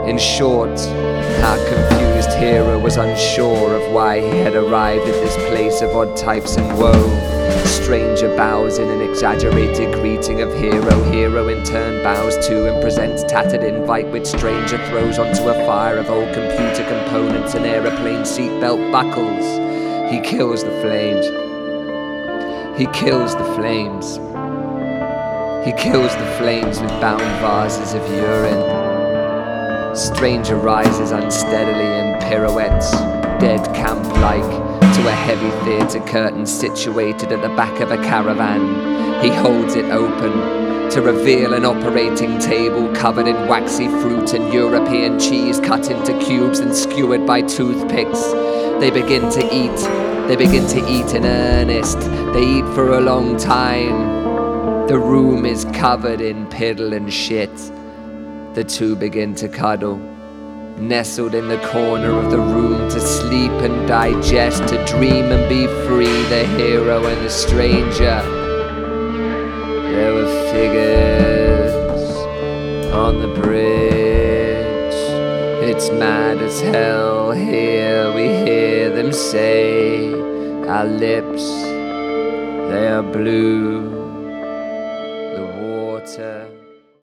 In short, our confused hero was unsure of why he had arrived at this place of odd types and woe. Stranger bows in an exaggerated greeting of hero. Hero in turn bows too and presents tattered invite, which stranger throws onto a fire of old computer components and aeroplane seatbelt buckles. He kills the flames. He kills the flames. He kills the flames with bound vases of urine. Stranger rises unsteadily and pirouettes, dead camp-like, to a heavy theatre curtain situated at the back of a caravan. He holds it open to reveal an operating table covered in waxy fruit and European cheese cut into cubes and skewered by toothpicks. They begin to eat. They begin to eat in earnest. They eat for a long time. The room is covered in piddle and shit. The two begin to cuddle, nestled in the corner of the room to sleep and digest, to dream and be free, the hero and the stranger. There were figures on the bridge. It's mad as hell here, we hear them say, our lips, they are blue, the water